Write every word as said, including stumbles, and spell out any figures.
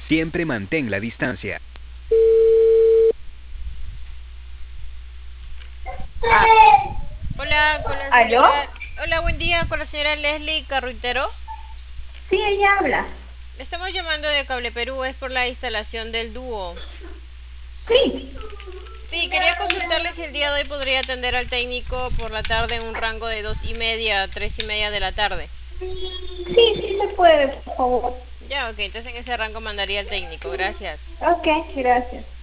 Siempre mantén la distancia. Hola, con la ¿Aló? señora. Hola, buen día, con la señora Leslie Carruitero. Sí, ella habla. Le estamos llamando de Cable Perú, es por la instalación del dúo. Sí. Sí, quería consultarle si el día de hoy podría atender al técnico por la tarde en un rango de dos y media a tres y media de la tarde. Sí, sí se puede, por favor. Ya, ok, entonces en ese rango mandaría al técnico, gracias. Ok, gracias.